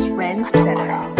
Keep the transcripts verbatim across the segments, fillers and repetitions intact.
Trendsetters.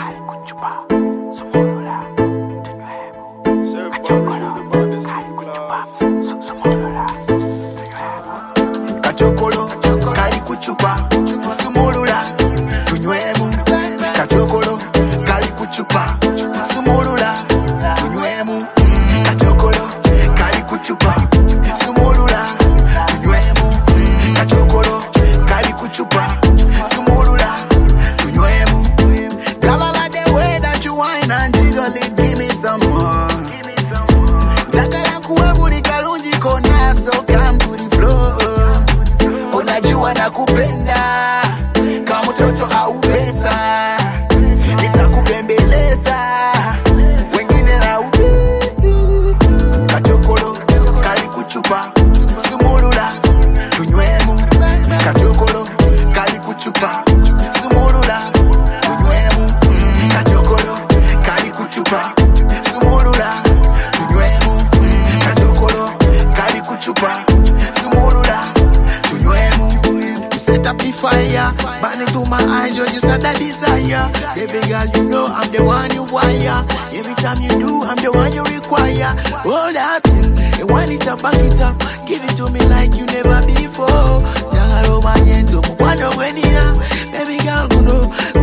Kachokolo, kali kuchupa, sumulula, tunywemu. Kachokolo, kali kuchupa, sumulula, tunywemu. Kachokolo, kali kuchupa, sumulula, tunywemu. Kachokolo, kali kuchupa, sumulula, tunywemu. Girl, I like the way that you whine and jiggle it, give me some more. Takala kuwebuli kalunji kona, so come to the floor. Unajua nakupenda kama mtoto au pesa, nitakubembeleza wengine na ubi. Kachokolo, kali kuchupa, sumulula, tunywemu. Kachokolo, kali kuchupa, sumulula, tunywemu. Kachokolo, kali kuchupa, sumulula, tunywemu. Kachokolo, kali kuchupa, sumulula, tunywemu. You set up the fire, burn into my eyes, you're just a desire. Baby girl, you know I'm the one you wire. Every time you do, I'm the one you require. All that thing, you want it up, back it up. Give it to me like you never before. Nyangaro manyeto, mwano wenia. Baby girl, you know,